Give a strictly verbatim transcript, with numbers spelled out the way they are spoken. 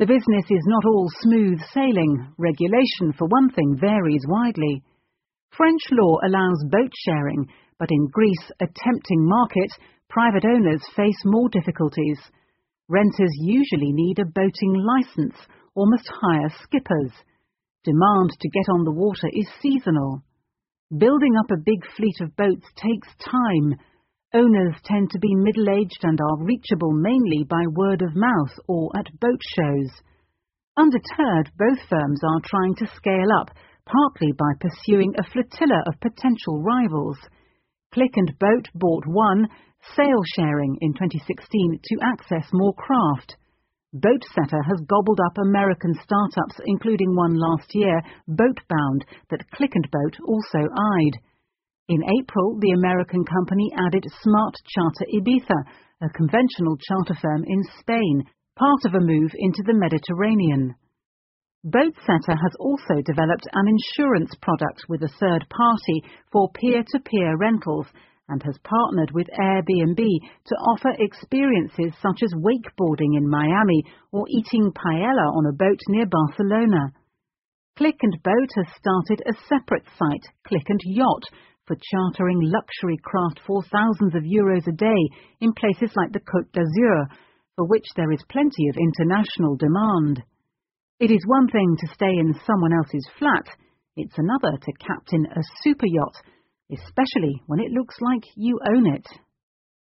The business is not all smooth sailing. Regulation, for one thing, varies widely. French law allows boat sharing, but in Greece, a tempting market, private owners face more difficulties. Renters usually need a boating license or must hire skippers. Demand to get on the water is seasonal. Building up a big fleet of boats takes time. Owners tend to be middle-aged and are reachable mainly by word of mouth or at boat shows. Undeterred, both firms are trying to scale up, partly by pursuing a flotilla of potential rivals. Click and Boat bought One, Sail Sharing, in twenty sixteen to access more craft. Boatsetter has gobbled up American startups, including one last year, Boatbound, that Click and Boat also eyed. In April, the American company added Smart Charter Ibiza, a conventional charter firm in Spain, part of a move into the Mediterranean. Boatsetter has also developed an insurance product with a third party for peer-to-peer rentals and has partnered with Airbnb to offer experiences such as wakeboarding in Miami or eating paella on a boat near Barcelona. Click and Boat has started a separate site, Click and Yacht, for chartering luxury craft for thousands of euros a day in places like the Côte d'Azur, for which there is plenty of international demand. It is one thing to stay in someone else's flat, it's another to captain a super yacht, especially when it looks like you own it.